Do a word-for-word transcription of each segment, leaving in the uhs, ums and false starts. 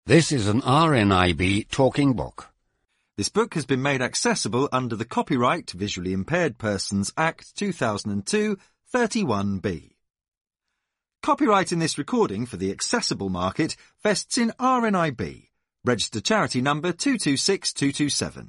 This is an R N I B talking book. This book has been made accessible under the Copyright Visually Impaired Persons Act two thousand two, thirty-one B. Copyright in this recording for the accessible market vests in R N I B, registered charity number two two six two two seven.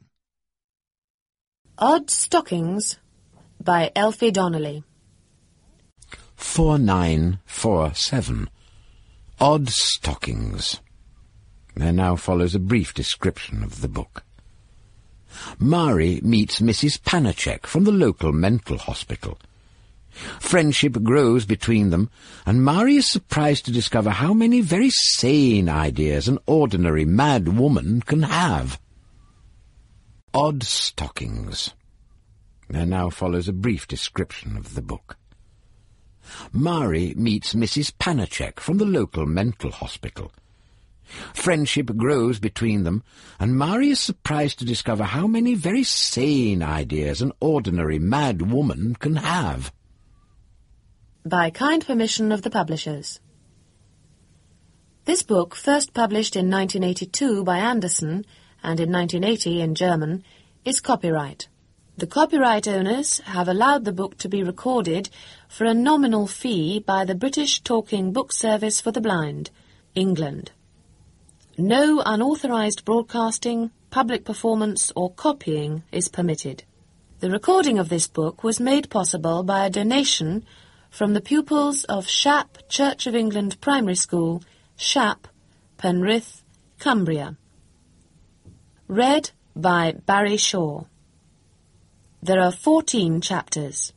Odd Stockings by Elfie Donnelly. four nine four seven. Odd Stockings. There now follows a brief description of the book. Mari meets Missus Panacek from the local mental hospital. Friendship grows between them, and Mari is surprised to discover how many very sane ideas an ordinary mad woman can have. Odd Stockings. There now follows a brief description of the book. Mari meets Missus Panacek from the local mental hospital. Friendship grows between them, and Mari is surprised to discover how many very sane ideas an ordinary mad woman can have. By kind permission of the publishers. This book, first published in nineteen eighty-two by Anderson and in nineteen eighty in German, is copyright. The copyright owners have allowed the book to be recorded for a nominal fee by the British Talking Book Service for the Blind, England. No unauthorised broadcasting, public performance or copying is permitted. The recording of this book was made possible by a donation from the pupils of Shap Church of England Primary School, Shap, Penrith, Cumbria. Read by Barry Shaw. There are fourteen chapters.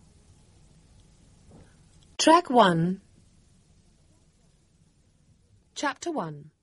Track one. Chapter one.